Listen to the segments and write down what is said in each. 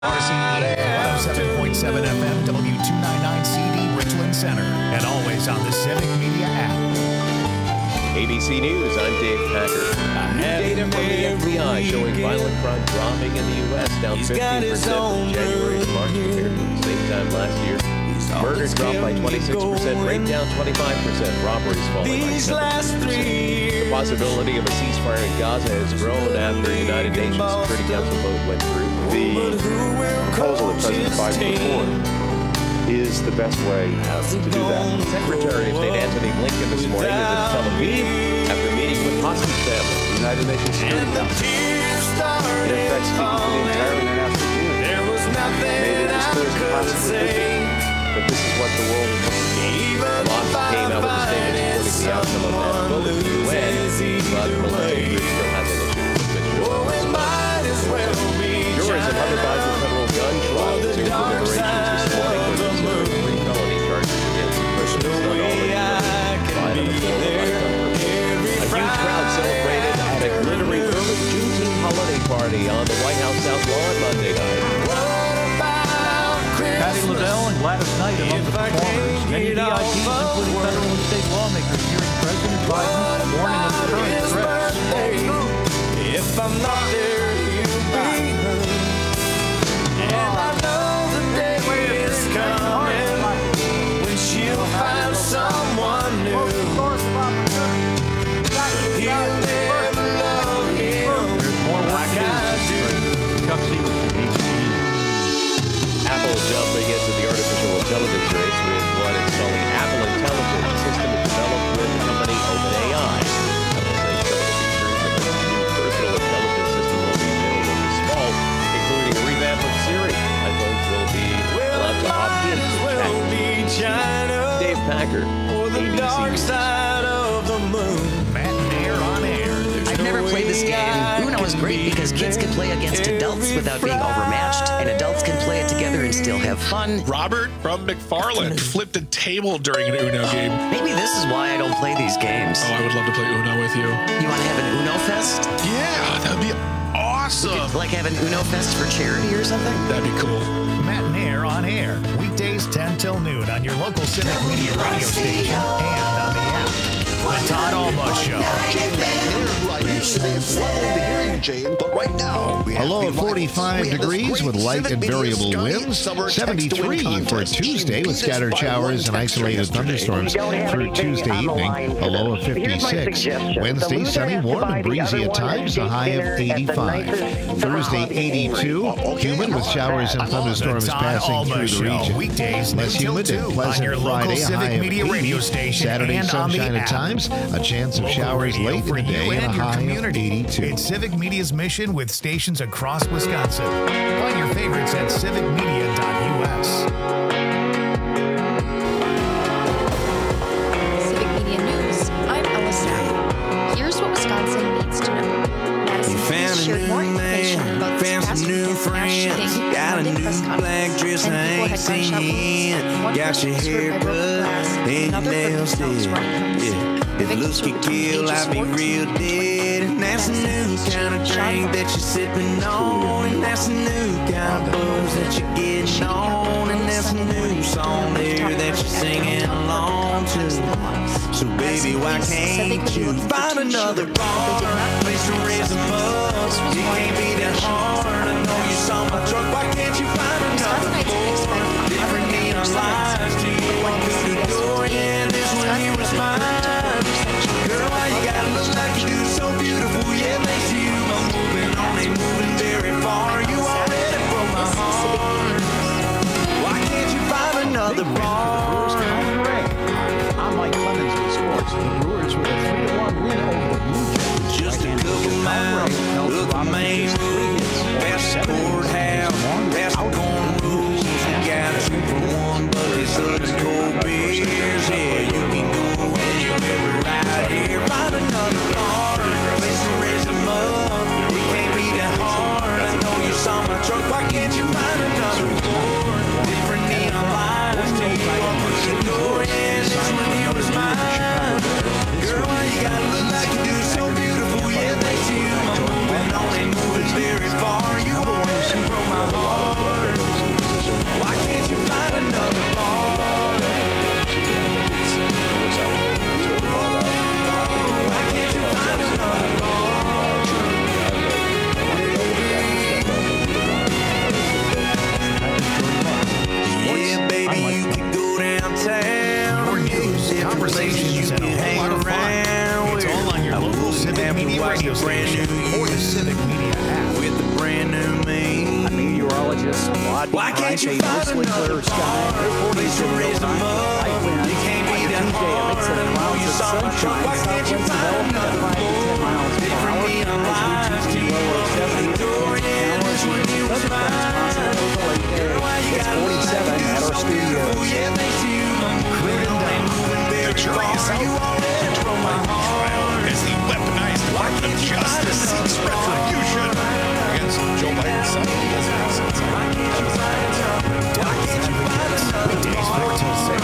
RCE 107.7 FM W299CD Richland Center, and always on the Civic Media app. ABC News, I'm Dave Packer. New data from the FBI showing violent crime dropping in the U.S. down 15% from January to March compared to the same time last year. Murder dropped by 26%, rape down 25%, robberies falling by 7%. The possibility of a ceasefire in Gaza has grown after United Nations Security Council vote went through. The proposal that President Biden put forward is the best way to do that. Secretary of State Antony Blinken this morning is in Tel Aviv after meeting with hostage families. The United Nations Security Council, in effect, speaking for the entire international community, made it as clear as it possibly could be that this is what the world is looking for. Hamas came out with a statement supporting the outcome of that vote in the UN, but military groups still have an issue with it. Jurors in Hunter Biden federal gun trial resumed deliberations this morning for considering 3 felony charges against the person who stunned all the A huge crowd celebrated at a glittering early Juneteenth holiday party on the White House South Lawn Monday night. Patti LaBelle and Gladys Knight among the performers. Many VIPs, including federal and state lawmakers, hearing President Biden warning of current threats. If I'm not there, you'll be hurt. And I know the day is coming when she'll find someone new. He'll never love him like I do. Come see what Apple jumping into the artificial intelligence race with what it's calling Apple Intelligence, a system developed with company OpenAI. Apple says some of the features of its new personal intelligence system will be available this fall, including a revamp of Siri. iPhones will be allowed to opt in to chat. Dave Packer, ABC News. Matt and Air on Air. I've never played this game. Uno is great because kids can play against adults without being overmatched, and adults can play it together and still have fun. Robert from McFarland flipped a table during an Uno game. Maybe this is why I don't play these games. Oh, I would love to play Uno with you. You want to have an Uno Fest? Yeah, that would be awesome. Like have an Uno Fest for charity or something? That'd be cool. Matt and Air on Air. Weekdays 10 till noon on your local Civic Media radio station and on the app. The Todd Almost Show. A low of 45 degrees with light and variable winds. 73 for Tuesday with scattered showers and isolated thunderstorms through Tuesday evening. A low of 56. Wednesday, sunny, warm and breezy at times. A high of 85. Thursday, 82. Humid with showers and thunderstorms passing through the region. Weekdays Less humid and pleasant Friday. A high of 80. Saturday, sunshine at times. A chance of showers late in the day and a high of 82. It's Civic Media's mission with stations across Wisconsin. Find your favorites at civicmedia.us. Civic Media News, I'm Ella Stack. Here's what Wisconsin needs to know. Madison Police shared more information about this past weekend's mass shooting at a press conference. 10 people had gunshot wounds. One person was hurt by broken glass. Another person's nose running from the scene. If looks could kill, I'd be real dead. And that's a new kind of drink that you're sipping on. And that's a new kind of buzz that you're getting on. And that's a new song there that you're singing along to. So baby, why can't you find another bar? Place to raise a buzz. You can't be that hard. I know you saw my truck. Why can't you find another bar? Different neon lights to you walk through the door. Yeah, this one here was mine. Girl, why you gotta look like you do, so beautiful, yeah, makes you. I'm moving on, ain't moving very far. You already broke my heart. Why can't you find another bar? I'm Mike Clemens with sports. The Brewers with a 3-1 win over the Blue Jays. Just a couple miles, look at Main Road, past the courthouse, a spotty, bright, a mostly clear sky. Air 40s in real time. Light winds. On Tuesday, a mix of clouds and sunshine. Southwinds developing at 5 to 10 miles per hour. As we choose to low of 70 to 10 hours. Southern fronts possible for the late day. It's 47 at our studios. The jury is out. Control my trial as the weaponized Department of Justice seeks retribution against Joe Biden's son. Weekdays 4 till 6.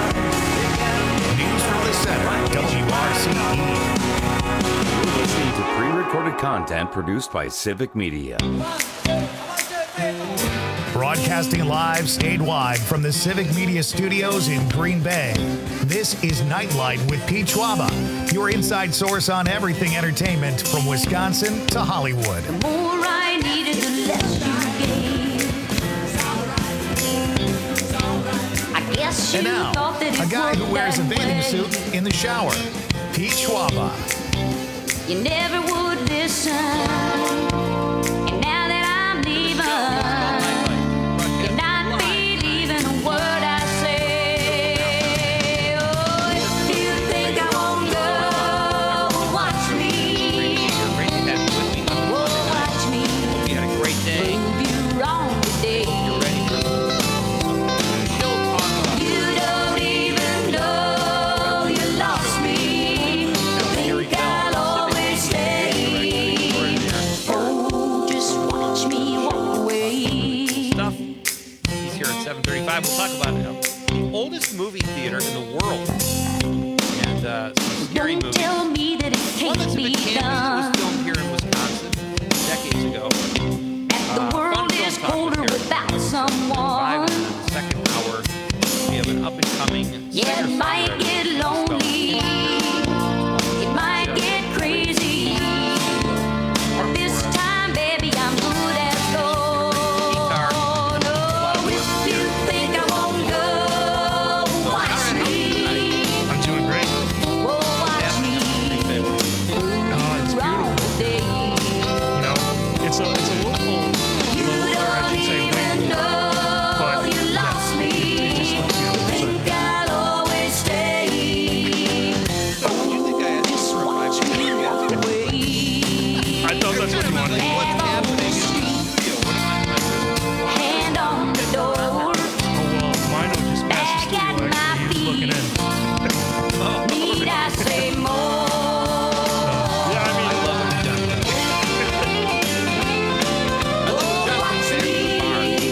News from the center, WRCE. You're listening to pre-recorded content produced by Civic Media. Broadcasting live statewide from the Civic Media Studios in Green Bay. This is Nightlight with Pete Schwaba, your inside source on everything entertainment from Wisconsin to Hollywood. The more I needed, the less you gave. I guess you And now, thought that it a guy who worked wears a that bathing way. suit in the shower, Pete Schwaba. You never would listen. And now that I'm leaving, you're not believing a word I say. Oh, if you think I won't go, watch me. Oh, watch me. You had a great day. Prove you wrong today. You're ready for You don't even know you lost me. Think I'll always stay. Oh, just watch me walk away. stuff. He's here at 7:35. We'll talk about it. The oldest movie theater in the world. And some scary Don't movies. tell me that it One can't that's be been canvassed done. was filmed here in Wisconsin decades ago. The world Fun is film talk colder with without Five, someone. and in the second hour, we have an up-and-coming Yeah, it might singer-songwriter get who's lonely. It might get crazy. But this time, baby, I'm good as gold. No, if you think I won't go, watch me. I'm doing great. Oh, watch me. Oh, it's Wrong beautiful. today. You know, it's a local, or I should say, wing. But You lost me. Think I'll always stay. Just watch me walk away. I thought that's what you wanted. Hand on the street, hand on the door. Oh, well, mine will just pass the studio, actually. He was looking in. Need I say more? Yeah, I mean, Oh, watch me.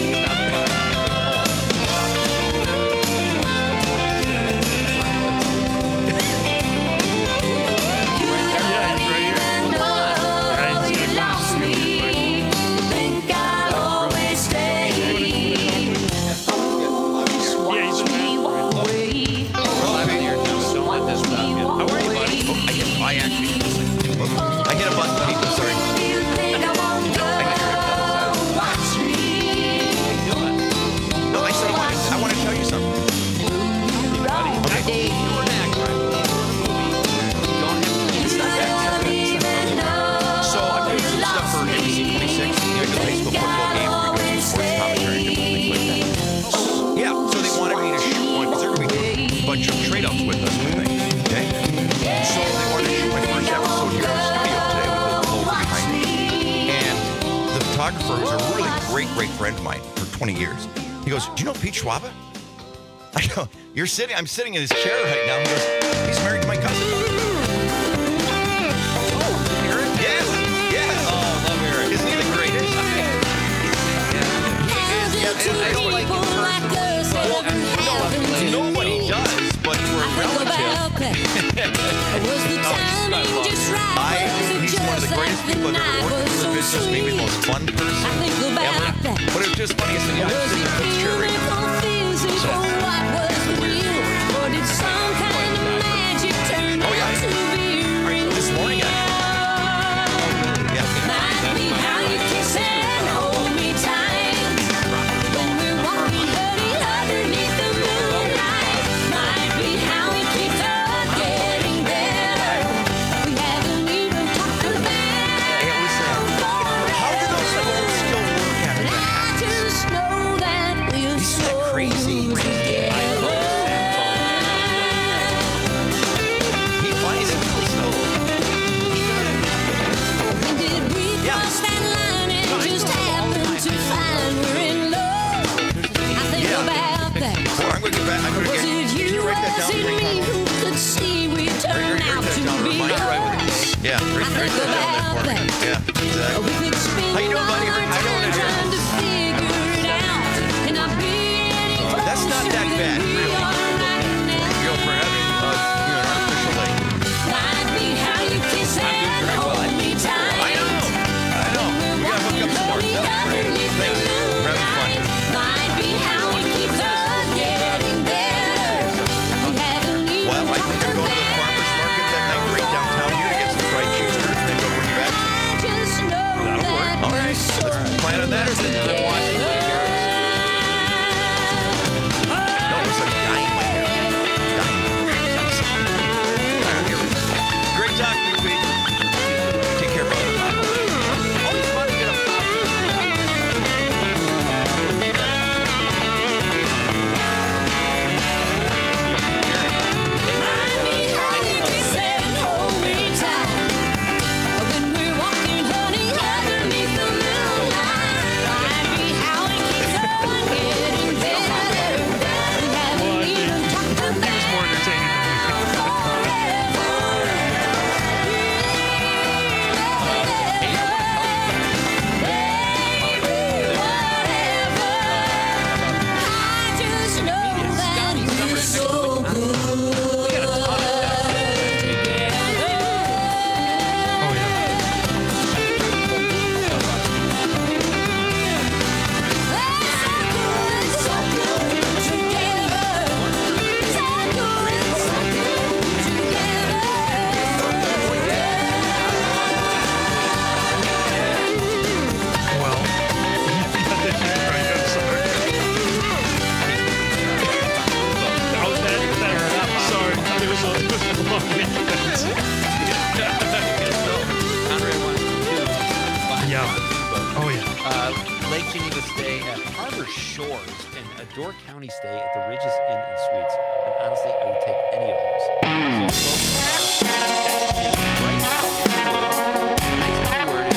yeah, he's right here. No, you lost me. Think I'll always stay. Oh, just watch me walk away. Don't let this stop you. How are you, buddy? I hit a button, people. Sorry. You think I won't go? Watch me. No, I said I want to tell you something. Wrong today. You're an actor, right? Don't have to You don't even know So I'm doing some you stuff for lost NBC 26. You know, the high school football game. We're doing some sports commentary and different things like that. Yeah, so they wanted me to shoot one because they're going to be doing a bunch of trade-offs with us, I think. Okay? So they wanted to shoot my first episode here in the studio today with the logo behind me. And the photographer, who's a really great friend of mine for 20 years, he goes, "Do you know Pete Schwaba?" I go, I'm sitting in his chair right now. He goes, "He's married to my cousin." Eric? Yes. Oh, love Eric. Isn't he the greatest? I don't like him personally. Nobody does, but for a relative, he's one of the greatest people I've ever worked with in the business, maybe the most fun person ever. But it was just funny. I said, "Yeah, I'm sitting in Pete's chair right now." Oh, yeah. This morning, actually. Yeah. How do those phones still work after that happens? Yeah, Rick doing that for me. Yeah, exactly. How you doing, buddy? How you doing? That's not that bad, really. You know, for having an artificial leg. I'm doing very well. I know. We gotta hook up some more stuff. Thanks. We're having fun. Well, I think I'm going to the farmer's market that night right downtown here to get some fried cheeseburgers and then go bring you back. That'll work. All right. Let's plan on that. No, it's like dying my hair. Dying. All right, here we go. Great talking to you, Pete. Take care, brother. Always fun to get up. Lake Geneva stay at Harbor Shores and a Door County stay at the Ridges Inn and Suites. And honestly, I would take any of those. Right now, nice keyword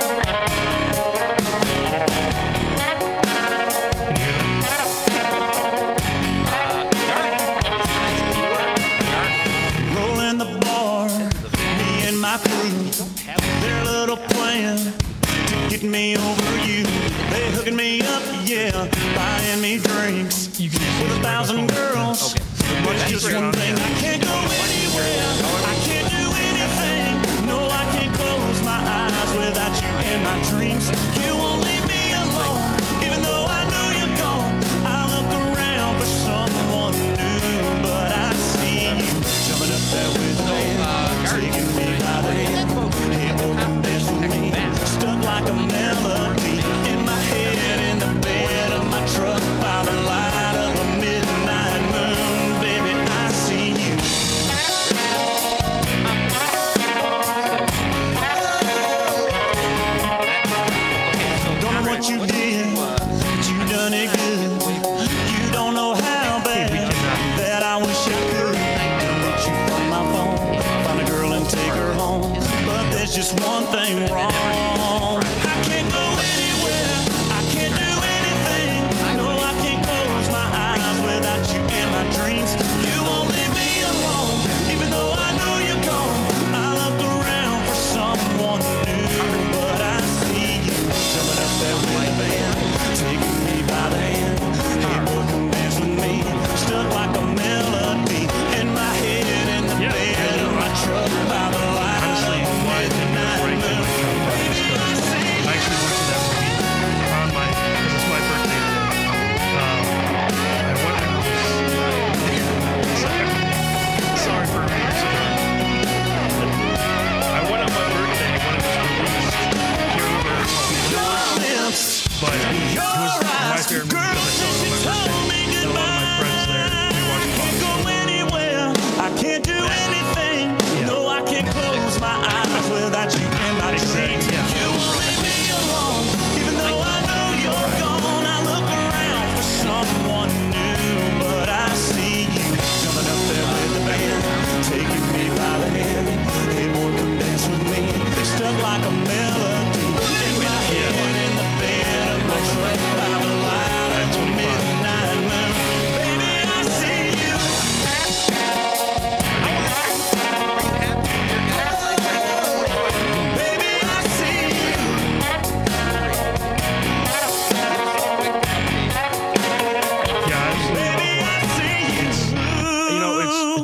Rolling the bar, me and my crew, their little plan to get me over you. They hooking me up, yeah, buying me drinks with 1,000 girls. But it's just one thing, I can't go anywhere, I can't do anything. No, I can't close my eyes without you in my dreams. You won't leave me alone, even though I know you're gone. I look around for someone new, but I see you jumping up there with me, taking me by the hand. Hey, open this for me, stuck like a melody in my head, in the bed of my truck by the light of a midnight moon. Baby, I see you. Don't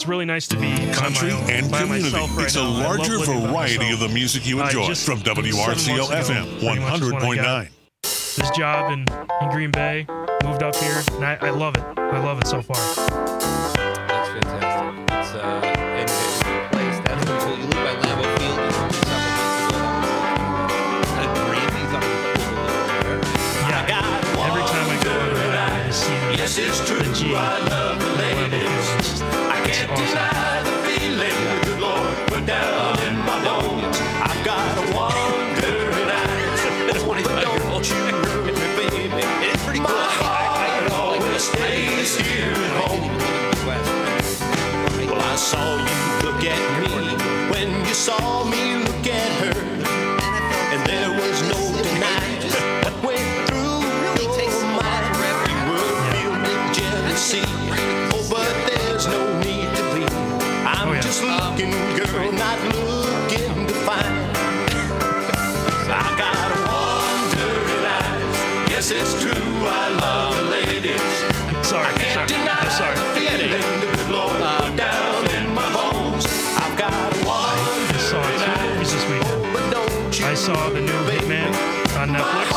really nice to be country and community. It's a larger variety of the music you enjoy from WRCO FM 100.9. This job in Green Bay, moved up here, and I love it. I love it so far. That's fantastic. It's a place that's pretty cool. You live by Lambeau Field. You told me a couple months ago that kind of Grammys up in the Yeah, every time I go over there, I see the G. I love the ladies. I can't deny the feeling the Lord put down in my bones. I've got a wandering eyes. Don't you worry, baby. It's pretty cool. My heart always stays here at home. Well, I saw you look at me when you saw me look at her, and there was no denying what went through your mind. You were filled with jealousy. Oh, but there's no need to be. I'm just looking, girl, not looking to find. I got wandering eyes. Yes, it's true, I love the ladies. I can't deny the feeling the good Lord put down in my bones. I've got wandering eyes. This weekend. I saw the new Hitman on Netflix.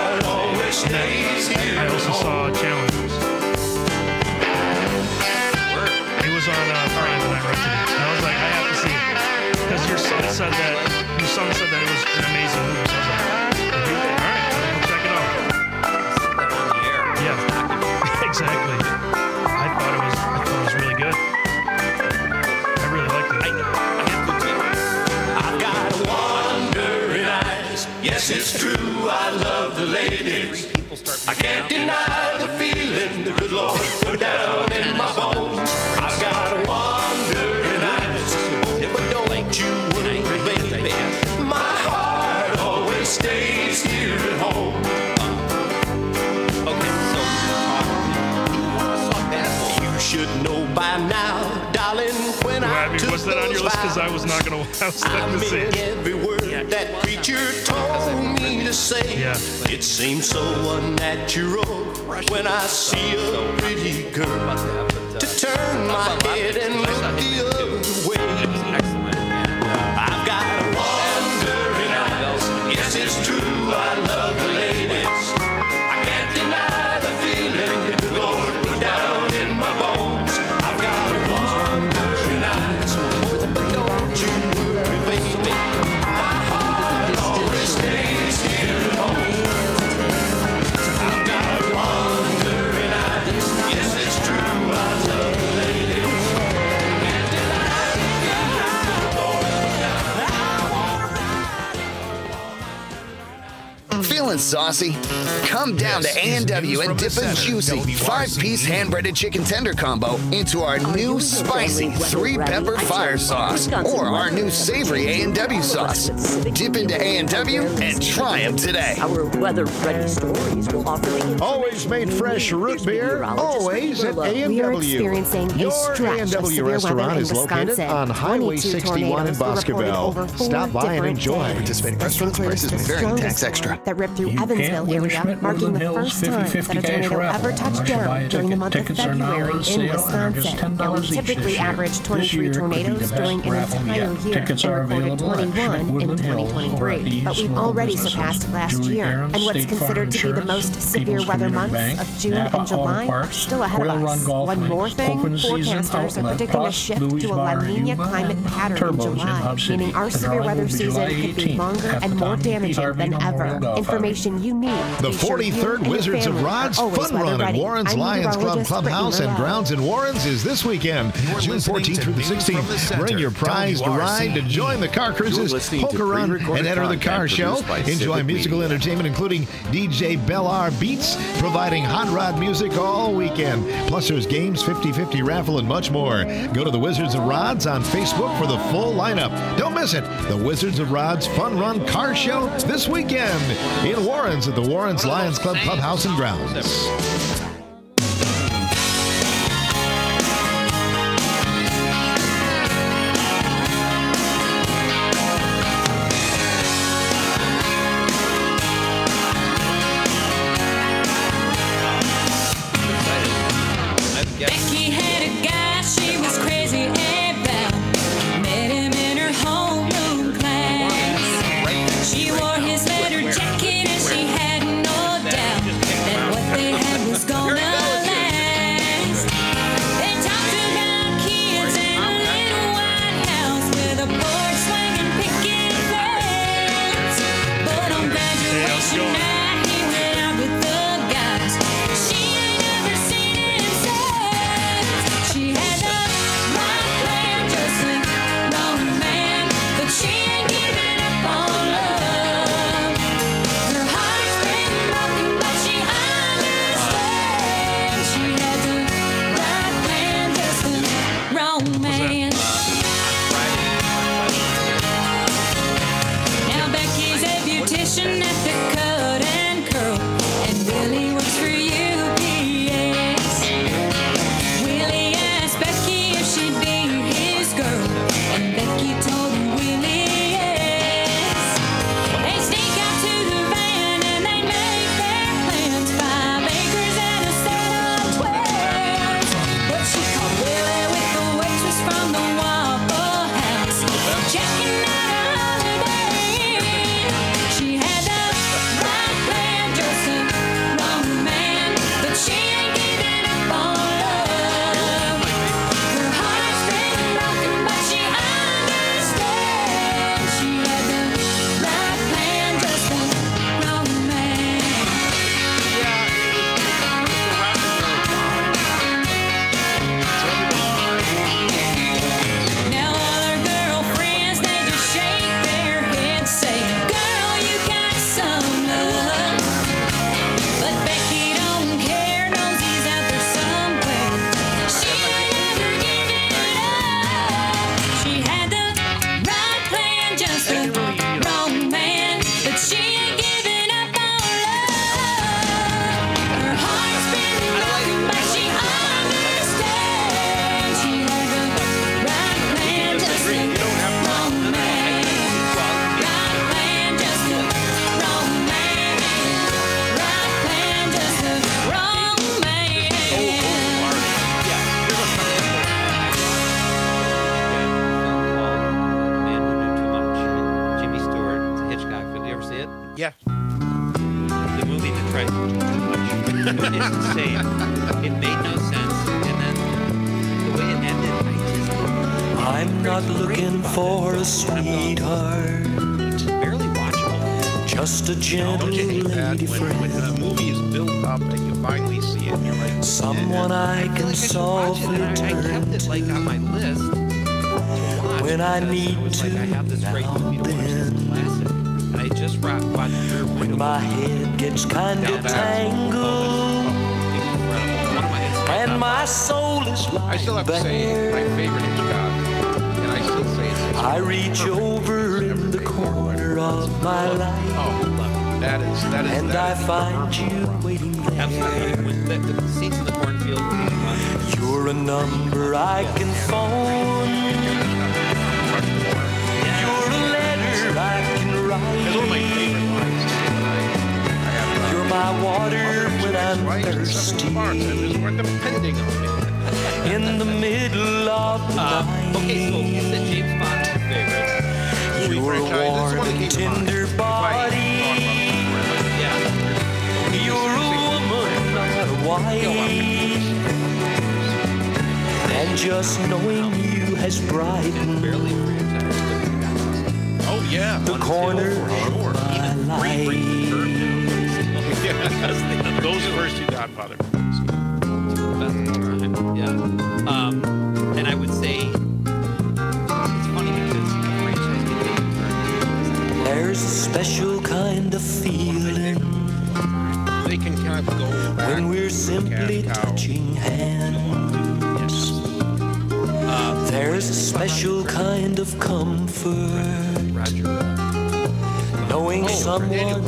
And I also saw Challengers. It was on Prime and I rented it. And I was like, I have to see it. Because your son said that it was an amazing movie. So I was like, all right, I'll check it out. Yeah, exactly. I thought it was really good. I really liked it. I've got wandering eyes. Yes, it's true, I love the ladies. I can't deny the feeling the good Lord put down in my bones. I've got wandering eyes. But don't you worry, baby. My heart always stays here at home. You should know by now, darling, when I took was that on your list? Because I was not going to. I was not going to say it. Every word that preacher told me to say. It seems so unnatural when I see a pretty girl to turn my head and look the other way. I've got a wandering eyes. Yes, it's true, I love the ladies. I can't deny the feeling the Lord put down in my bones. I've got a wandering eyes. But don't you worry, baby. My heart always stays here at home. I've got a wandering eyes. Yes, it's true, I love the ladies. Can't deny the feeling the Lord put down. Feeling saucy? Come down to A&W and dip a juicy 5-piece hand-breaded chicken tender combo into our new spicy 3-pepper fire sauce or our new savory A&W sauce. Dip into A&W and try them today. Our weather-ready stories will offer the Always made fresh root beer, always at A&W. We are experiencing a Your stretch of A&W severe weather restaurant in is located Wisconsin. on Highway 22 61 in tornadoes were reported over Boscoville. 4 Stop by and different enjoy. days. Participating This restaurants' includes prices the may vary. Tax strongest extra. storm that ripped through You Evansville can't win a area, Schmidt marking Woodland the Hills first time 50/50 that a cash tornado raffle. ever touched Unless you buy down a during the ticket. month of Tickets are now February on in sale and are just Wisconsin. $10 And we each typically this year. average This 23 year could be the tornadoes best during an raffle entire yet. year, Tickets and are recorded available at 21 in Woodland Hills or 2023. But we've already surpassed last year, and what's considered to be the most severe weather months of June and July are still ahead of us. One more thing, forecasters are predicting a shift to a La Nina climate pattern in July, meaning our severe weather season could be longer and more damaging than ever. Information you need. The 43rd Wizards of Rods Fun Run at Warren's Lions Club Clubhouse and Grounds in Warren's is this weekend, June 14th through the 16th. Bring your prized ride to join the car cruises, poker run, and enter the car show. Enjoy musical entertainment, including DJ Bellar Beats, providing hot rod music all weekend. Plus, there's games, 50/50 raffle, and much more. Go to the Wizards of Rods on Facebook for the full lineup. Don't miss it. The Wizards of Rods Fun Run Car Show this weekend in Warren's at the Warren's Lions Club Clubhouse and Grounds. Becky had a guy, she was crazy. same. It made no sense, and then the way it ended, I'm not looking for a sweetheart, barely watchable. just a gentle Don't you hate that lady when friend, a movie is built up and you finally see it and you're like, someone I can softly I kept turn it like on my list to watch when I because need was to like, I have this great movie to watch that's classic. And I just watched when my head gets kind of tangled and my soul is I still have to say, my favorite Hitchcock, and I still say it's I reach over in the corner of my life, that is, and I find you waiting there. Absolutely. The scenes in the cornfield. You're a number I can phone. You're a letter I can write. It's one of my favorite lines. You're my water when I'm thirsty. We're depending on it. In the middle of the night. Okay, so you said James Bond is your favorite. You're a warm and tender body. You're a woman, not a wife. And just knowing you has brightened Oh yeah, the corner of my life. Those first two Godfather. Yeah. And I would say it's funny because the franchise became there's a special kind of feeling They can kind of go when we're simply touching hands. There's a special kind of comfort knowing someone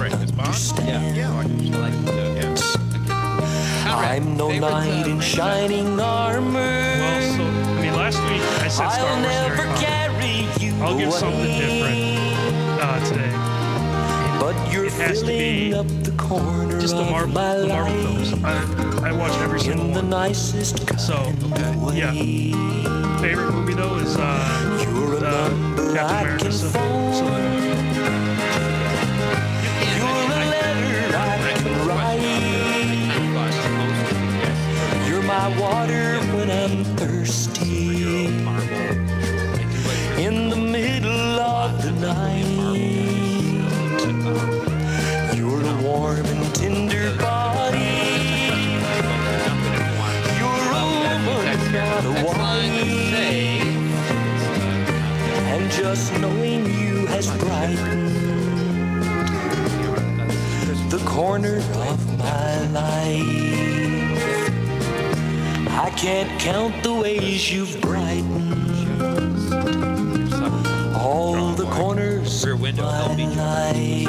understands. I'm no knight in shining armor. Well, so, I mean, last week I said Star I'll Wars and never Harry Potter. I'll give something different today. But you're it has to be up the corner just the Marvel films. I watch every single one. The nicest kind so, yeah. Favorite movie though is Captain America Civil War. My water when I'm thirsty in the middle of the night. You're a warm and tender body. You're a woman, not a wife. And just knowing you has brightened the corner of my life. I can't count the ways you've brightened all the corners of my life.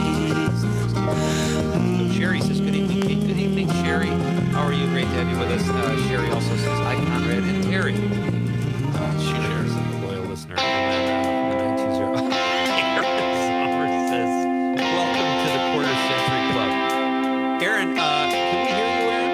Sherry says, good evening, Kate. Good evening, Sherry. How are you? Great to have you with us. Sherry also says, hi, Conrad and Terry. She shares a loyal listener. And then 920. Aaron Summers says, welcome to the Quarter Century Club. Aaron, can we hear you, Aaron?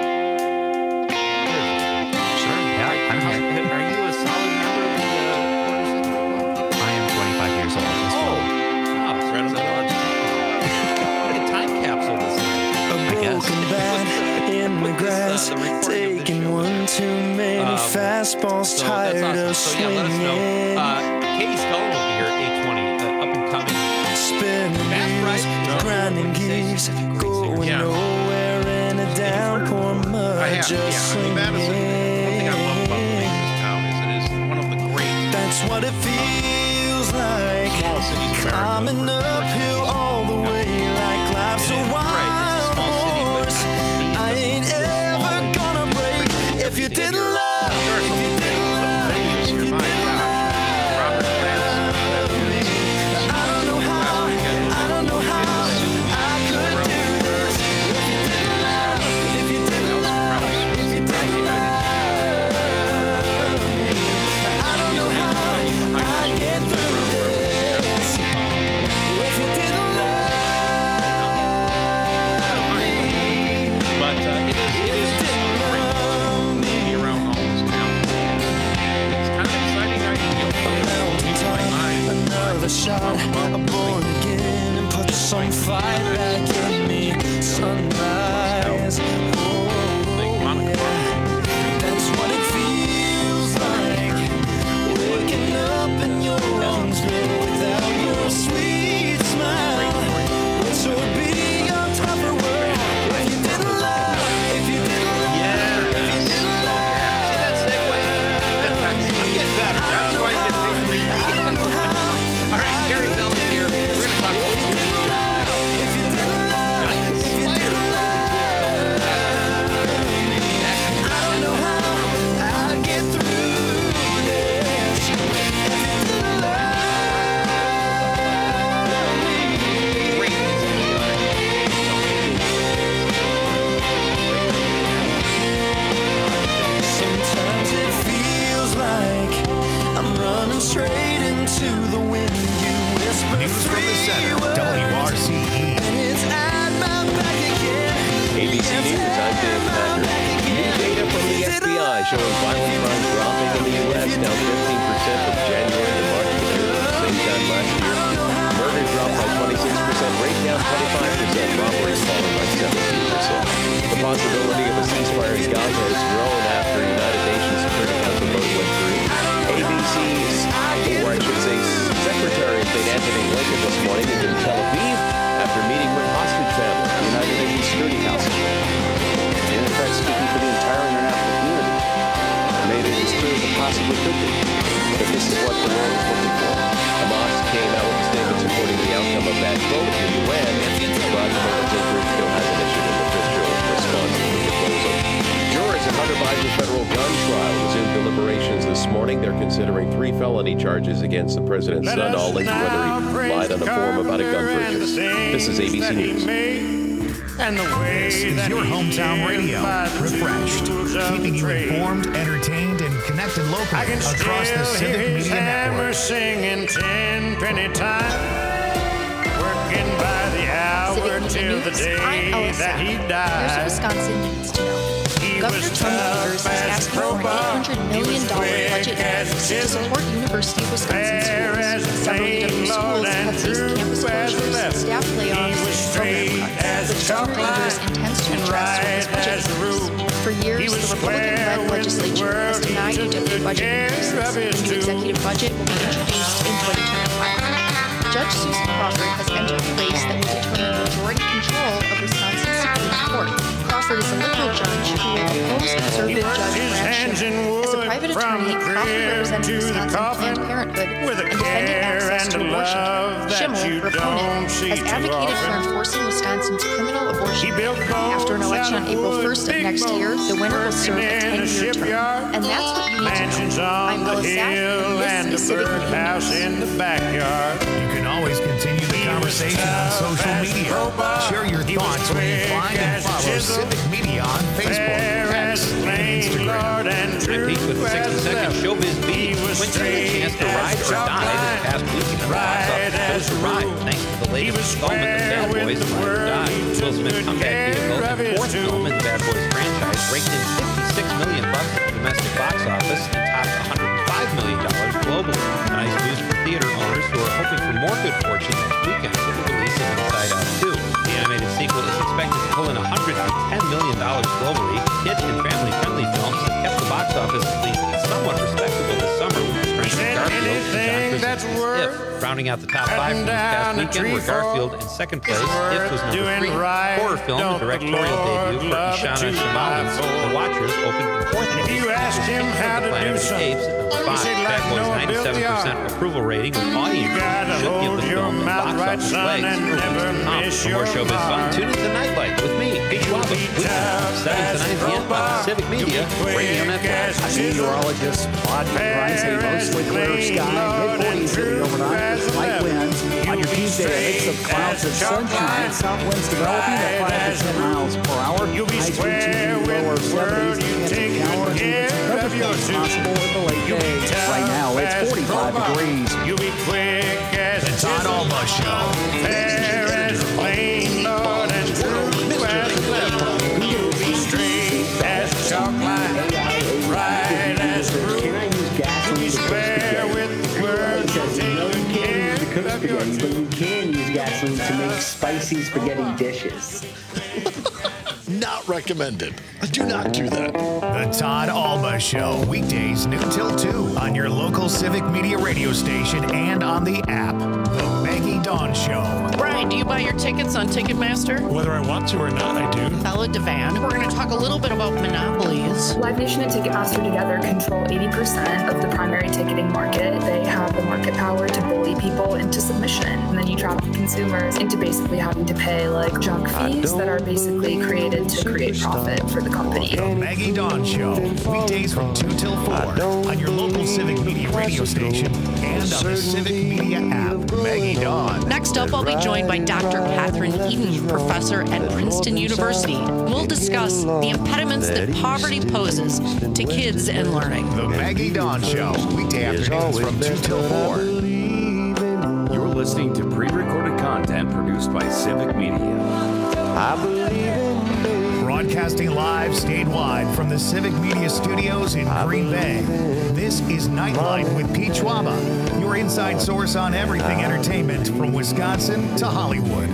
I'm here. Are you a solid member of the Quarter Century Club? I am 25 years old as well. Wow, it's right on the edge. Like a time capsule this night. A broken bat in the grass, taking one too many fastballs, so tired awesome. of So yeah, let us know. swinging. Katie Scullen will be here at 8:20, up and coming. Spinning wheels, grinding gears, going nowhere in a downpour mud, just swinging. That's what it feels like, climbing uphill all the way like life's a wild horse. I ain't ever gonna break if you didn't love, if you didn't love, if you didn't love me. I don't know how I could do this if you didn't love, if you didn't love, if you didn't love me. I don't know how I get through this if you didn't love me. But it is great to be around all this town. showing violent crime dropping in the U.S., down 15% from January to March compared to the same time last year. Murder dropped by 26%, rape down 25%, robberies falling by 17%. The possibility of a ceasefire in Gaza has grown after United Nations Security Council vote went through. ABC's, or I should say, Secretary of State Antony Blinken this morning is in Tel Aviv after meeting with hostage families. The United Nations Security Council, in effect speaking for the entire international community, made it as clear as it possibly could be that this is what the world is looking for. Hamas came out with a statement supporting the outcome of that vote in the UN, but the military still hasn't issued an official response to the proposal. Jurors in Hunter Biden federal gun trial resumed deliberations this morning. They're considering 3 felony charges against the president's son, all linked to whether he lied on a form about a gun purchase. This is ABC News. This is your hometown radio, refreshed, keeping you informed, entertained, and connected locally across the Civic Media Network. Singing 10-penny time, working by the hour till the day that he died. Here's what Wisconsin needs to know. Governor Tony Evers is asking for an $800 million budget increase to support University of Wisconsin schools. Several UW schools have faced campus closures, staff layoffs, and program cuts, which Governor Evers intends to address with his budget increase. For years, the Republican-led legislature has denied UW budget increases. The new executive budget will be introduced in 2025. Judge Susan Crawford has entered the race that will determine majority control of Wisconsin's Supreme Court. Crawford is a liberal judge who will oppose conservative Judge Brad Schimmel. As a private attorney, Crawford represented Wisconsin Planned Parenthood and defended access to abortion. Schimmel, her opponent, has advocated for enforcing Wisconsin's criminal abortion ban. After an election on April 1st of next year, the winner will serve a 10-year term. And that's what you need to know. I'm Lois Sack, and this is Civic Media News. You can always continue the conversation on social media. Share your thoughts when you find and follow Civic Media on Facebook, X, and Instagram. And Pete with the 60-second showbiz beat. Quincy had a chance to ride or die this past weekend. The box office chose to ride thanks to the latest installment of Bad Boys, Ride or Die. Will Smith's comeback vehicle and 4th film in the Bad Boys franchise raked in $56 million at the domestic box office and topped $105 million globally. Nice news for theater owners who are hoping for more good fortune next weekend with the release of Inside Out 2. The animated sequel is expected to pull in $110 million globally. Kids and family-friendly films have kept the box office at least somewhat respectable this summer with the strength of Garfield and John Krasinski's If. Rounding out the top 5 from this past weekend were Garfield in second place. If was number 3. Horror film and directorial debut for Ishana Shyamalan's The Watchers opened in 4th place. Planet of the Apes at number 5. Bad Boys' 97% approval rating with audiences should give the film a box office legs. For more showbiz fun, tune into Nightlight with me, Pete Schwab, weeknights 7 to 9 p.m. on Civic Media Radio Network. Meteorologists rising mostly clear sky, mid-40s to the overnight, light winds. On your Tuesday, a mix of clouds and sunshine, south winds developing at 5 to 10 miles per hour. Highs reaching the lower 70s and the hour. Everything possible in the late days. Right now, it's 45 degrees. You'll be quick as the Todd Alma Show. Fair as plain, Lord, and true as level. You'll be straight as chalk line, right as roof. You'll be square with the words you take care of your spaghetti, but you can use gasoline to make spicy spaghetti dishes. Not recommended. Do not do that. The Todd Alma Show, weekdays noon till 2 on your local Civic Media radio station and on the app. The Maggie Dawn Show. Brian, do you buy your tickets on Ticketmaster? Whether I want to or not, I do. Bella Devan. We're going to talk a little bit about monopolies. Live Nation and Ticketmaster together control 80% of the primary ticketing market. They have the market power to bully people into submission. And then you trap consumers into basically having to pay like junk fees that are basically created to create profit for the company. The Maggie Dawn Show, weekdays from 2 till 4 on your local Civic Media radio station and on the Civic Media app. Maggie Dawn. Next up, I'll be joined by Dr. Catherine Eden, professor at Princeton University. We'll discuss the impediments that poverty poses to kids and learning. The Maggie Dawn Show, weekday afternoons from 2 till 4. You're listening to pre-recorded content produced by Civic Media. Brought Broadcasting live statewide from the Civic Media Studios in Green Bay. This is Nightlight with Pete Schwaba, your inside source on everything entertainment from Wisconsin to Hollywood.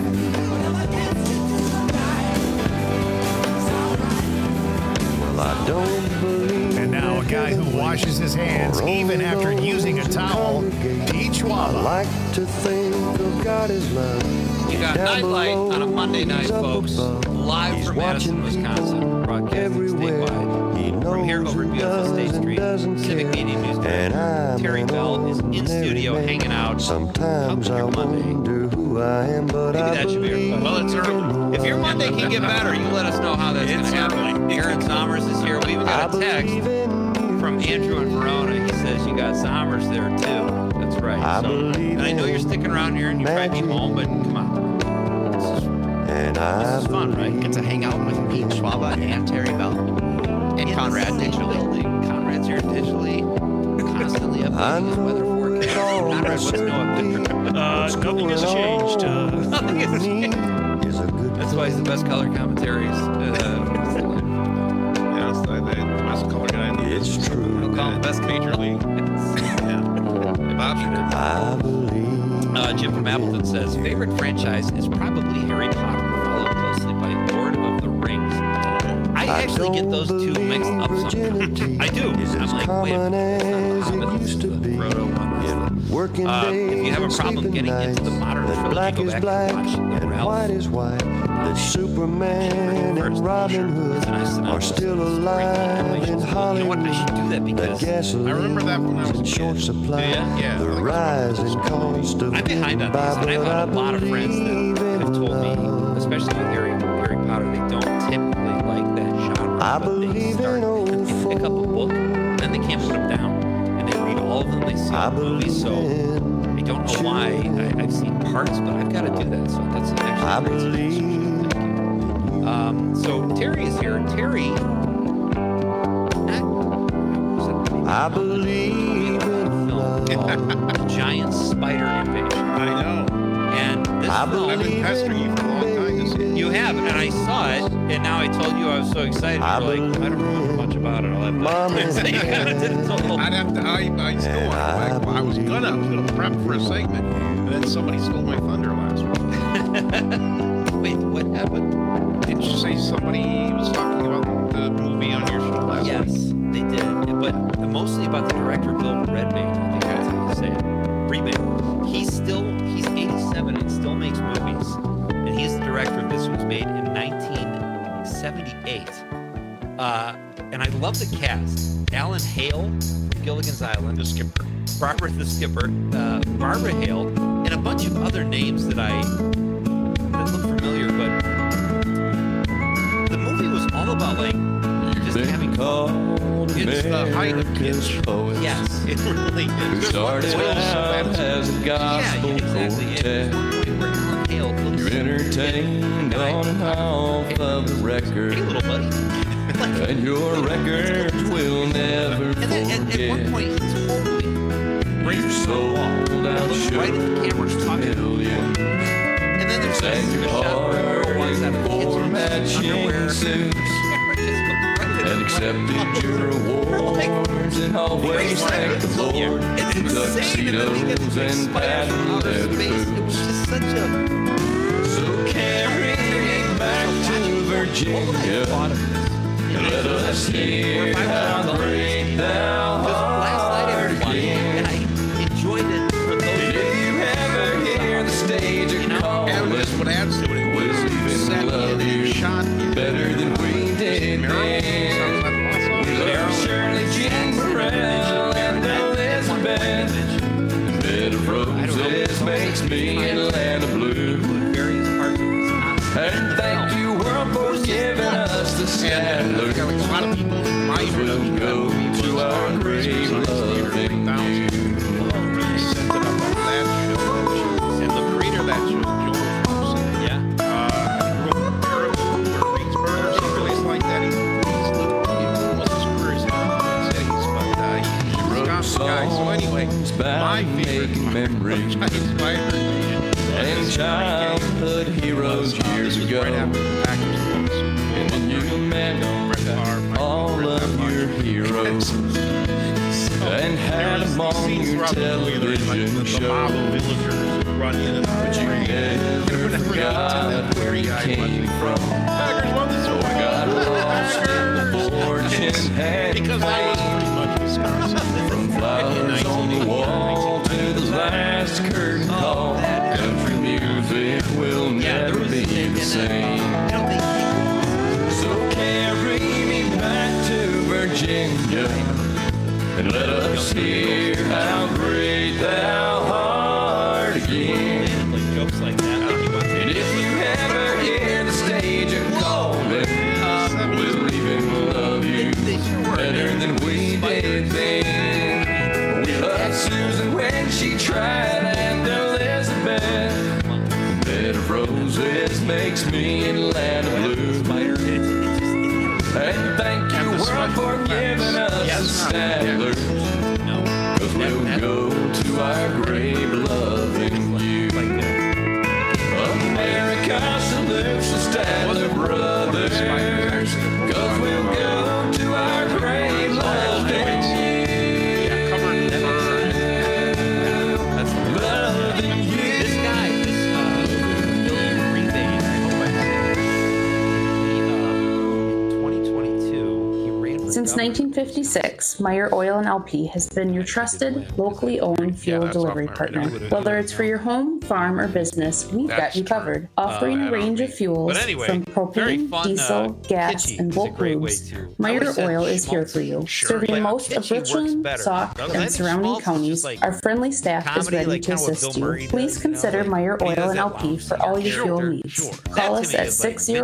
And now a guy who washes his hands even after using a towel, Pete Schwaba. Like to think of God is love. You got Nightlight on a Monday night, folks. Live from Madison, Wisconsin. Broadcasting statewide. From here over at beautiful State Street, Civic Media News. Terry Bell is in studio hanging out. Sometimes I wonder who I am, but maybe that should be your question. Well, it's early. If your Monday can get better, you let us know how that's going to happen. Aaron Sommers is here. We even got a text from Andrew in Verona. He says you got Sommers there, too. That's right. So, and I know you're sticking around here and you might be home, but come on. This is fun, right? Get to hang out with Pete Schwaba and Terry Bell. And Conrad digitally. Conrad's here digitally. Constantly updating his weather forecast. Conrad, what's no update? Nothing has changed. Nothing has changed. That's why he's the best color commentaries. Yes, the best color guy. It's true. We'll call him the best major league. Jim from Appleton says, favorite franchise is probably Harry Potter, followed closely by Lord of the Rings. I actually get those two mixed up sometimes. I do. I'm like, wait a minute. Frodo one. If you have a problem getting into the modern trilogy, go back and watch the Ralph. White is white. The Superman and Robin Hood are still alive in Hollywood. You know what? I should do that because I remember that when I was in short supply. Yeah. The rising cost of I'm behind on these, and I've had a lot of friends that have told me, especially with Harry Potter, they don't typically like that genre. I believe they pick up a book, and then they can't put them down, and they read all of them. They see all the movies, so I don't know why. I've seen parts, but I've got to do that. So that's actually a great suggestion. So Terry is here. Terry, I believe in love. Giant Spider Invasion. I know. And this I've been pestering you for a long time to see it. You have, and I saw it, and now I told you I was so excited. You're like, I don't remember much about it. I'll have to. So you kind of didn't tell. I'd have to. I still want to. I was gonna prep for a segment, and then somebody stole my thunder last week. Wait, what happened? Didn't you say somebody was talking about the movie on your show last week? Yes, they did, but mostly about the director Bill Redbane. I think that's how you say it. Rebane. He's 87 and still makes movies, and he's the director of this. Was made in 1978, and I love the cast. Alan Hale from Gilligan's Island, the skipper. Barbara the skipper, Barbara Hale, and a bunch of other names that look familiar, but the movie was all about like just having fun. It's the height of kids. Yes, it really is. Started out as a gospel quartet. You entertained on and off of the record. Hey, little buddy. And your records will never forget. At one point, he totally You sold out right at the camera, talking. millions. And then there's a shot where a girl walks out of the kitchen, underwear, and accepted your awards and always thanked the Lord. Tuxedos and patent leather boots. It was just such a... So carry it back to Virginia and let us hear how great thou art again. And I enjoyed it for those. Did you ever hear the stage call? And this what adds to it. It was set and shot better than we did then. Shirley, Jean Burrell, and Elizabeth. Bed of roses makes me Atlanta blue. And thank you, world, for giving us the Statler. A lot of people We'll go to our grave loving you. And the creator of that show, Joel Thompson. Yeah. Like that. He's lived most of his career in cities, but he's a Wisconsin guy. So anyway, my favorite memories and childhood heroes years ago. Right after the Packers lost. And when you met all of your heroes and had them on your television show. But you never forgot where you came from. So I got lost in the fortune and from flowers on the wall to the last curtain call. Country music will never be the same. So carry me back to Virginia and let us hear how great thou art again. And if you ever hear the stage a-calling, we'll even love you better than we did then. We loved Susan when she tried and Elizabeth. Bed of roses makes me Atlanta blue. And thank you, world, for giving us the Statler. Cause we'll go to our grave loving you. America salutes the Statler brothers. Cause we'll go to our grave loving you. Loving you. This guy, Green Bay, 2022, he ran for Since 1956, Meyer Oil and LP has been your trusted, locally owned fuel delivery partner. Whether it's for your home, farm, or business, we've got you covered, offering a range of fuels from propane, diesel, gas, and bulk lubes. Meyer Oil is here for you, serving most of Richland, Sauk, and surrounding counties. Our friendly staff is ready to assist you. Please consider Meyer Oil and LP for all your fuel needs. Call us at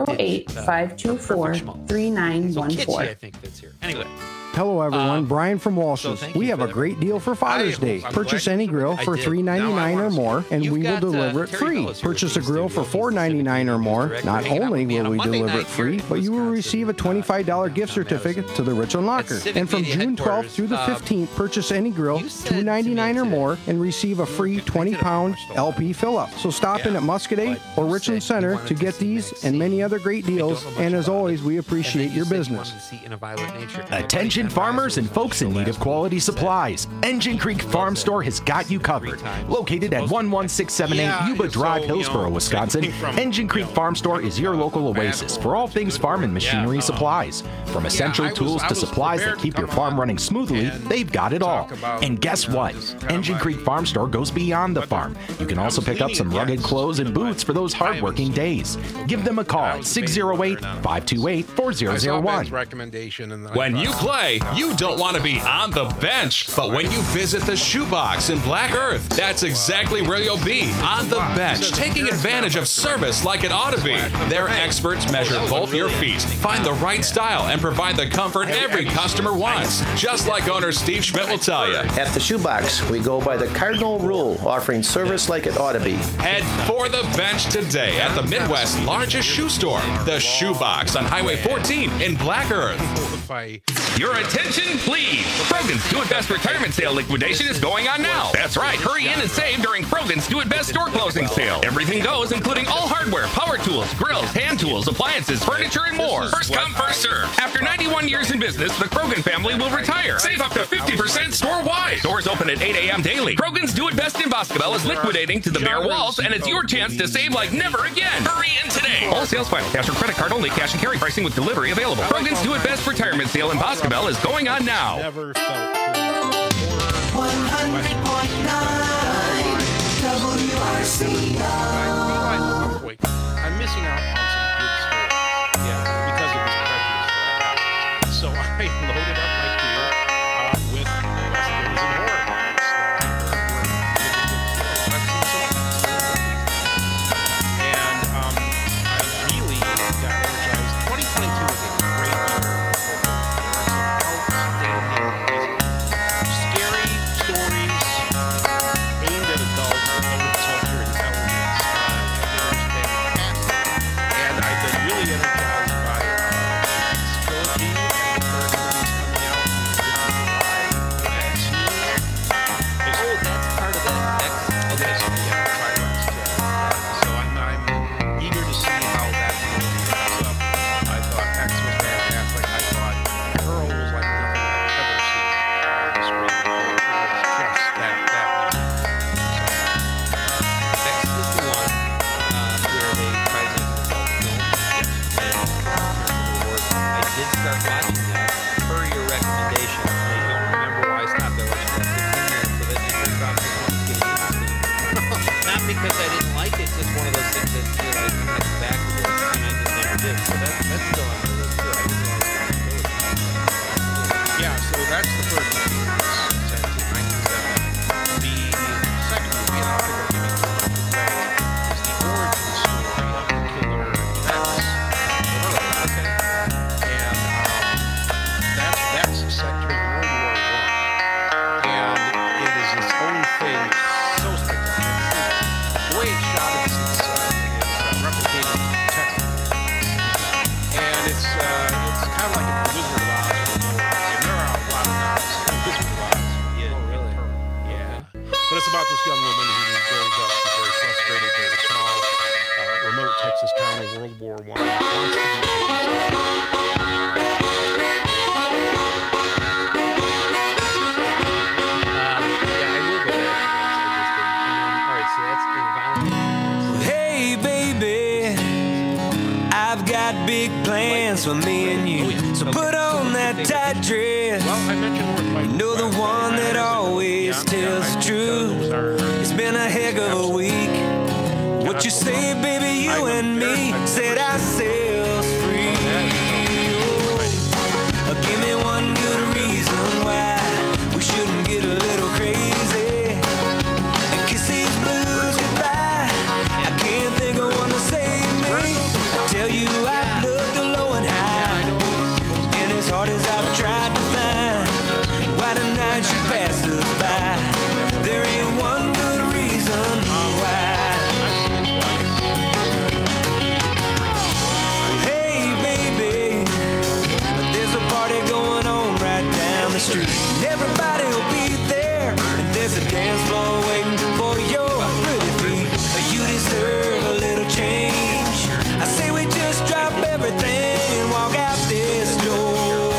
608-524-3914. Anyway. Hello, everyone. Brian from Walsh's. We have a great deal for Father's Day. Purchase any grill for $3.99 or more, and we will deliver it free. Purchase a grill for $4.99 or more. Not only will we deliver it free, but you will receive a $25 gift certificate to the Richland Locker. And from June 12th through the 15th, purchase any grill, $2.99 or more, and receive a free 20-pound LP fill-up. So stop in at Muscadet or Richland Center to get these and many other great deals. And as always, we appreciate your business. Attention farmers and folks in need of quality supplies. Engine Creek Farm Store has got you covered. Located at 11678 Yuba Drive, Hillsboro, Wisconsin, Engine Creek Farm Store is your local oasis for all things farm and machinery supplies. From essential tools to supplies that keep your farm running smoothly, they've got it all. And guess what? Engine Creek Farm Store goes beyond the farm. You can also pick up some rugged clothes and boots for those hardworking days. Give them a call at 608-528-4001. When you play, you don't want to be on the bench, but when you visit the Shoebox in Black Earth, that's exactly where you'll be, on the bench, taking advantage of service like it ought to be. Their experts measure both your feet, find the right style, and provide the comfort every customer wants, just like owner Steve Schmidt will tell you. At the Shoebox, we go by the cardinal rule, offering service like it ought to be. Head for the bench today at the Midwest's largest shoe store, the Shoebox on Highway 14 in Black Earth. Your attention, please. Krogan's Do It Best Retirement Sale liquidation is going on now. That's right. Hurry in and save during Krogan's Do It Best store closing sale. Everything goes, including all hardware, power tools, grills, hand tools, appliances, furniture, and more. First come, first serve. After 91 years in business, the Krogan family will retire. Save up to 50% store-wide. Doors open at 8 a.m. daily. Krogan's Do It Best in Boscobel is liquidating to the bare walls, and it's your chance to save like never again. Hurry in today. All sales final. Cash or credit card only. Cash and carry pricing with delivery available. Krogan's Do It Best Retirement Sale in Boscobel is going on now. 100.9 WRCO. I'm missing out on some good stories. Yeah, because of this prejudice that I have. So I loaded up my queue with westerns and horror movies. And I really got energized. 2022 was a great year. Scary stories aimed at adults with no culture intelligence. And I've been really energized by Trilogy and the third movies coming out. this young woman who grows up very frustrated, very small, remote Texas town of World War I. Wants to do Hey, baby, I've got big plans for me and you. So put on that tight dress. You know, the one that always tells the truth. It's been a heck of a week. What you say, baby, you and me said ourselves free. Oh, give me one good reason why we shouldn't get a little crazy and kiss these blues goodbye. I can't think of one to save me. I tell you, I've looked low and high, and as hard as I've tried to find why the night should pass us by, there ain't one good reason why. Street. Everybody will be there, and there's a dance floor waiting for your pretty feet. You deserve a little change. I say we just drop everything and walk out this door.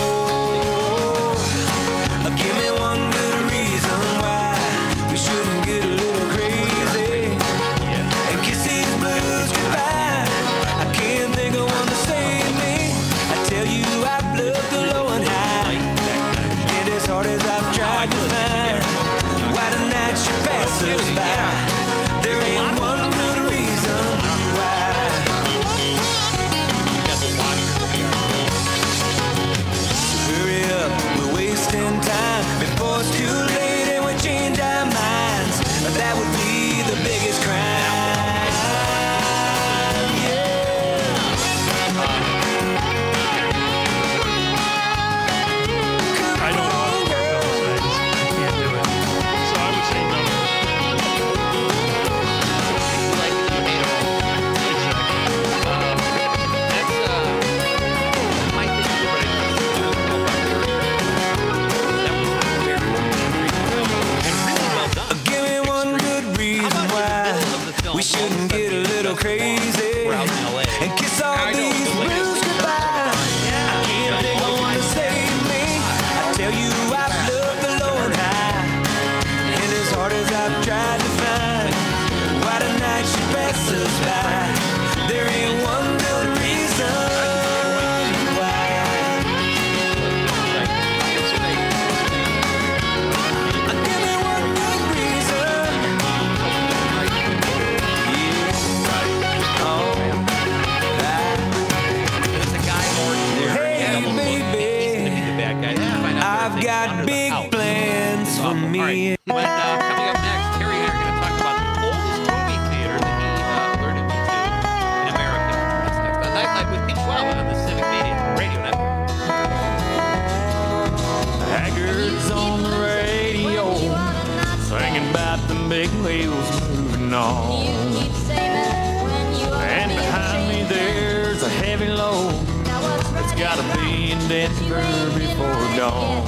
Give me one good reason why we shouldn't get a little crazy and kiss these blues goodbye. I can't think of one to save me. I tell you, I've looked low and high, as hard as I've tried to find why the night should pass us by, there ain't one good reason why. Hurry up, we're wasting time before it's too late and we change our minds. That would be the biggest crime. We shouldn't get a little crazy and kiss all these blues goodbye. I can't think of one to save me. I tell you, I've looked low and high, and as hard as I've tried to find why the night should pass us by, there ain't one good reason why. Give me one good reason. I've got big plans for me. Coming up next, Terry and I are going to talk about the oldest movie theater that he alerted me to in America. That's next on Nightlight with Pete Schwaba on the Civic Media Radio Network. Haggard's on the radio, singing about the big wheels moving on. And behind me there's a heavy load that's gotta be in Denver before dawn.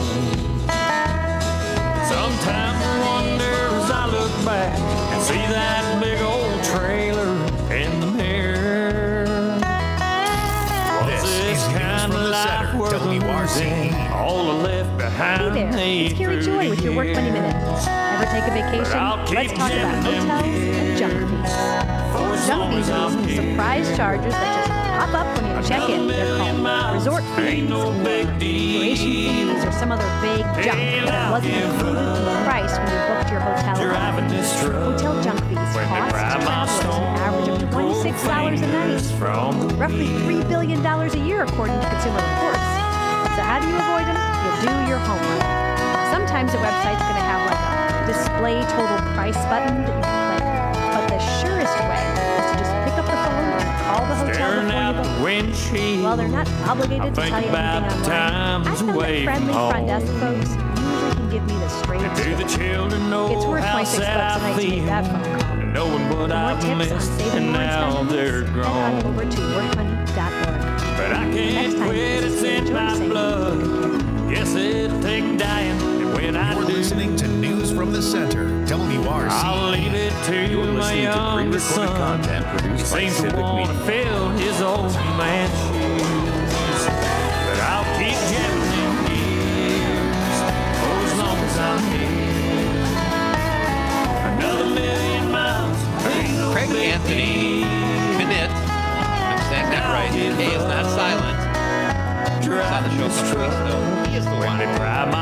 Sometimes I wonder as I look back and see that big old trailer in the mirror. This is News from the Center, WRCE. All the left behind. Hey there, it's Carrie Joy with your Work Money Minute. Ever take a vacation? Let's talk about hotels and junk fees. Junk fees mean surprise charges that just pop up when you check in. They're called resort fees, duration fees, or some other vague junk that wasn't included in the price when you booked your hotel. Hotel junk fees cost to travelers an average of $26 a night, roughly $3 billion a year according to Consumer Reports. So how do you avoid them? You do your homework. Sometimes a website's going to have like a display total price button that you can click, but the surest way is to just pick up the phone and call the hotel before you book. Well, they're not obligated to tell you anything online. I found that friendly front desk folks usually can give me the straight story. It's worth my $6 a night to make that phone call. Knowing what I've missed, and now they're grown. Head on over to workmoney.org. But I can't quit, it's in my blood. Yes, it'll take dying. And when I You're listening to News from the Center, WRCE. WRC. I'll leave it to You're my listening to young pre-recorded son. content produced by Seems to Civic want to Media. fill his old man shoes. But I'll keep giving him years for as long as I'm here. Another million miles. Craig Anthony Knit. I'm saying that right. K is not silent. He's on the show for 2 weeks ago. He is the one who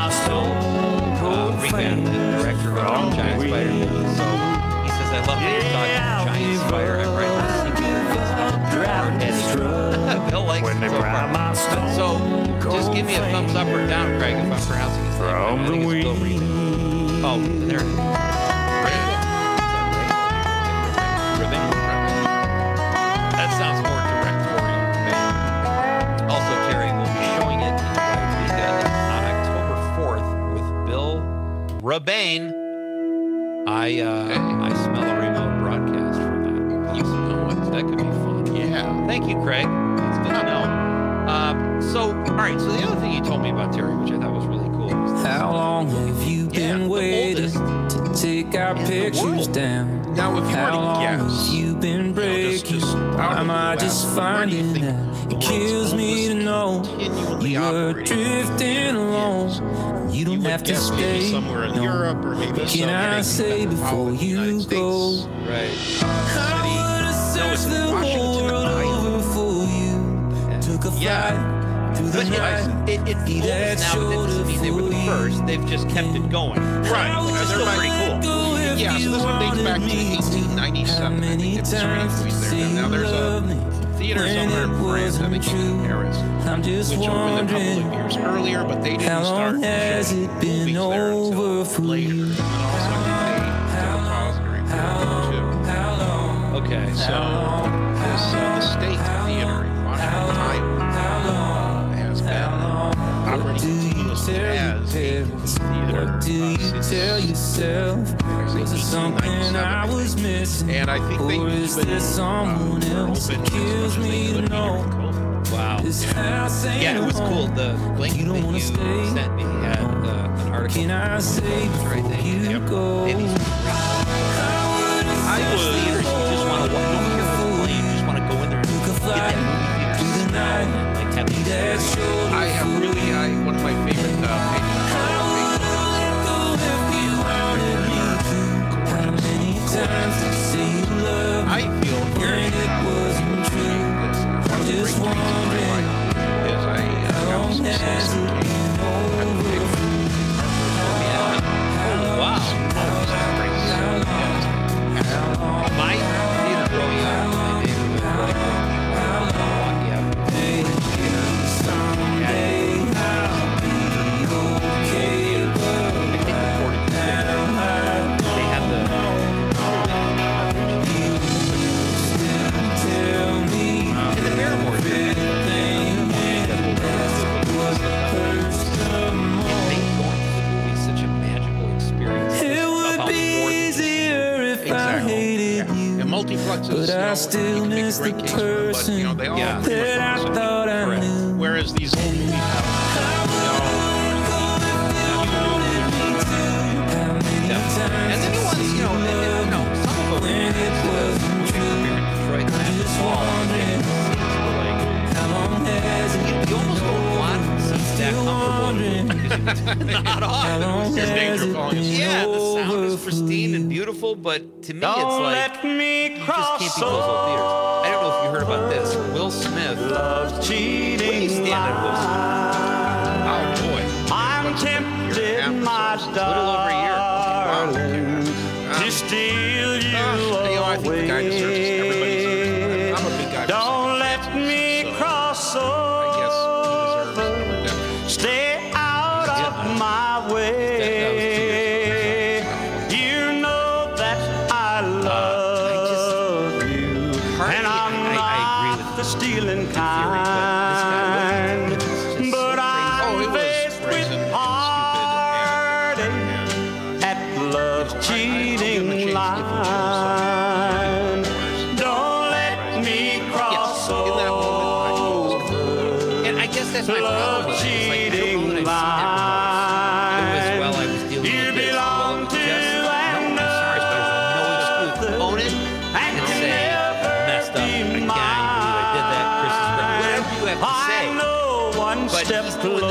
revamped the director of Giant Spider. So he says, I love that you're talking Giant Spider. I'm right there. Bill likes it so far. So just give me a thumbs up or down, Craig, if I'm pronouncing his name right. I think it's Bill Reed. Oh, there it is. That sounds more directorial. Also, Terry will be showing it in Wyoming on October 4th with Bill Rebane. I smell a remote broadcast from that. You know what? That could be fun. Yeah. Thank you, Craig. It's good to know. All right. So the other thing you told me about Terry, which I thought was really cool. How long have you been waiting to take our pictures down? Now, if you How were to long guess, have you been breaking? Am I just finding out? It kills me to know you were drifting alone. You don't have to stay. Somewhere in Europe or maybe Can I say before you go? Right. I would have searched the whole world over for you. Took a flight through the night. It folds now. That doesn't mean they were the first. They've just kept it going. Right. It's still pretty cool. Yeah, so this one dates back to 1897. I think it's there. Now there's a theater somewhere in France, I think it's in Paris, which opened a couple of years earlier, but they didn't start showing movies there until later. And also, I think they okay, so this the State Theater in Washington, Iowa, has been operating continuously as a theater. What do you tell yourself? Was it something I was missing? And I think they or is there someone else that kills me to know? Wow. Yeah, it was cool. The link that you sent me had an article. Can I say before you go? I was theaters you just want to walk over here for the plane. You just want to go in there and get that movie theater. Like have I have really one of my favorite pages. I feel very it wasn't true. I'm just wondering is I got some sense of wow. My theater growing up, my neighborhood, Milwaukee Avenue. They had the multiplexes, but I still miss the person but, they all that I thought I knew. Whereas these old movies and the new ones, some of them when it wasn't true. Detroit, just wondering how long has it been? You almost don't want seats that comfortable. Not on. Yeah, the sound is pristine and beautiful, but to me, it's like you just can't beat those old theaters. I don't know if you heard about this. Will Smith loves cheating. What do you stand at Will Smith? Oh boy, I'm tempted, my darling, to steal you away. I think the guy deserves everybody's. I'm a big guy. Don't let me cross over. Stay out of my way. You know that I love you, and I'm not the stealing kind. But I'm faced with heartache step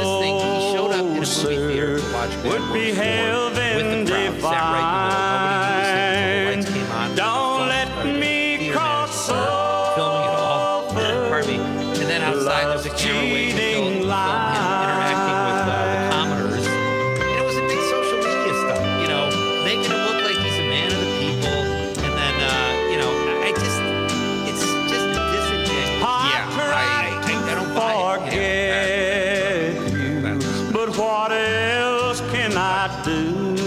closer would be heaven divine. Don't let me cross filming it all. Pardon me. And then outside there's a camera waiting to film him interacting with the commoners. And it was a big social media stuff, you know, making him look like he's a man of the people. And then, you know, it's just disingenuous. I don't buy it. But what else can I do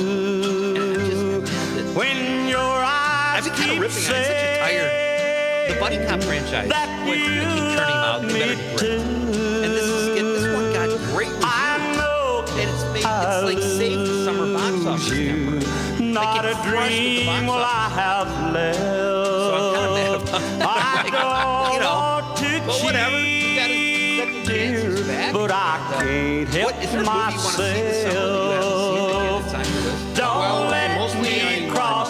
when your eyes keep saying the Buddy Cop franchise, boy, we're going to keep turning him out. They better be great. And this one got great reviews. And it's like saved the summer box office number. Not a dream will I have left. So I'm kind of mad about that. You know, but whatever. You got his second chances back. But I can't help myself. Don't let me cross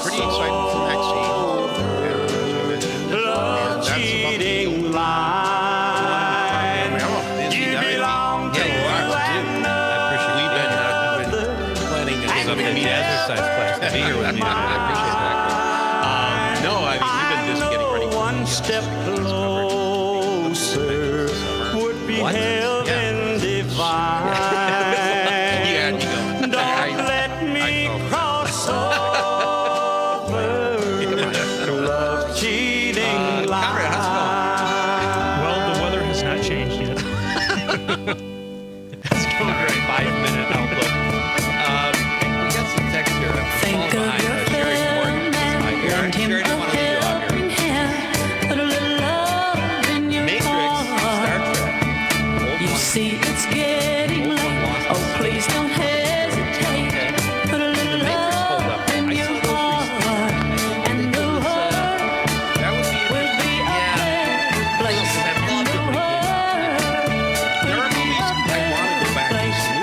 the cheating line. You belong to planning to meet exercise class to be here with me. I appreciate that. No, I mean, we've been just getting ready for one step closer would be heaven divine. Don't let me cross over love cheating line. Well, the weather has not changed yet. Let's go. All right, 5-minute outlook. We got some text here. Think of your Sherry Morgan. Sherry didn't want to leave you out here. Matrix, Star Trek. You see, it's getting late. Oh, please don't hesitate. Put a little love in your heart, and the world will be a better place. There are movies I want to go back to see.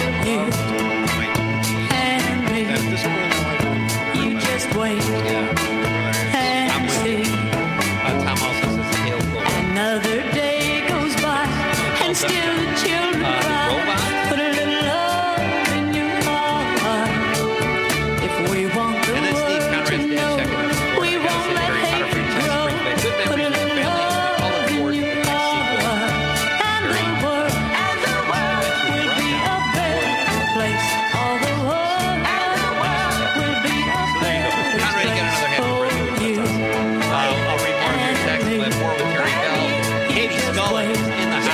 At this point, you just wait and see. Tom also says the tail goes. Another day goes by, and still the children cry. Put a little love in your heart. If we want the world to know, we won't let hate grow. Put a little love in your heart, and the world will be a better place. All the world will be a better place for you. I'll read more of your text. We'll have more with Terry Bell. Katie Scully in the house.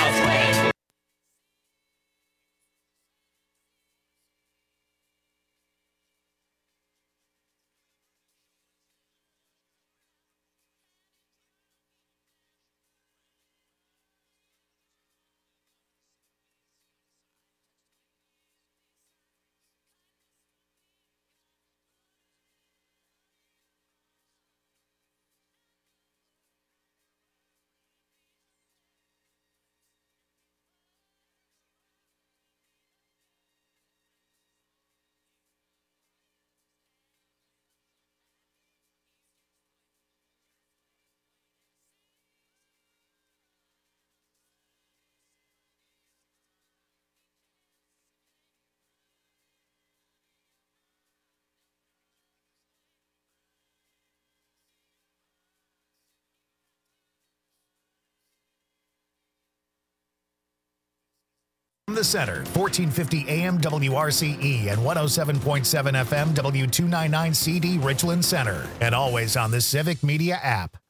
From the center, 1450 AM WRCE and 107.7 FM W299 CD Richland Center, and always on the Civic Media app.